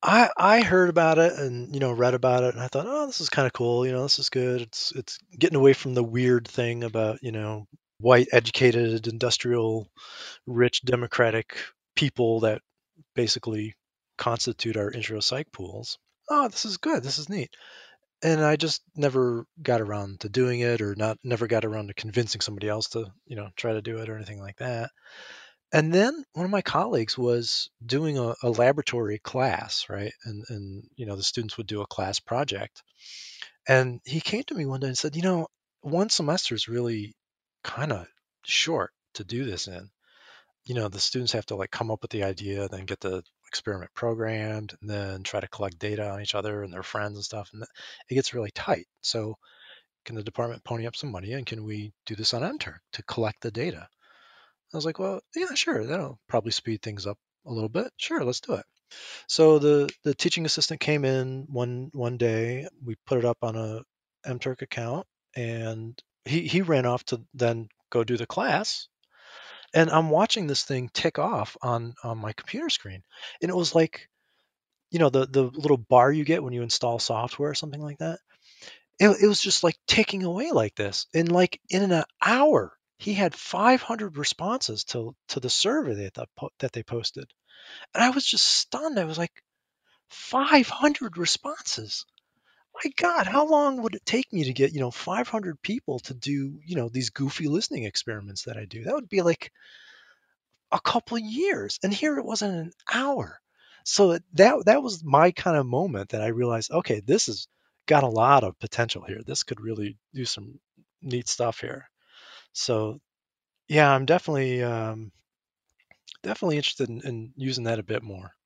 I heard about it and read about it, and I thought, oh, this is kind of cool. This is good. It's getting away from the weird thing about white, educated, industrial, rich, democratic people that basically constitute our intro psych pools. Oh, this is good. This is neat. And I just never got around to doing it, or not never got around to convincing somebody else to try to do it or anything like that. And then one of my colleagues was doing a laboratory class, right? And the students would do a class project. And he came to me one day and said, one semester is really kind of short to do this in. The students have to like come up with the idea, then get the experiment programmed, and then try to collect data on each other and their friends and stuff. And it gets really tight. So can the department pony up some money, and can we do this on MTurk to collect the data? I was like, well, yeah, sure. That'll probably speed things up a little bit. Sure, let's do it. So the teaching assistant came in one day. We put it up on a MTurk account, and he ran off to then go do the class. And I'm watching this thing tick off on my computer screen, and it was like the little bar you get when you install software or something like that. It was just like ticking away like this, and like in an hour, he had 500 responses to the survey that they posted, and I was just stunned. I was like, 500 responses. My God, how long would it take me to get 500 people to do these goofy listening experiments that I do? That would be like a couple of years, and here it was in an hour. So that was my kind of moment that I realized, okay, this has got a lot of potential here. This could really do some neat stuff here. So yeah, I'm definitely interested in using that a bit more.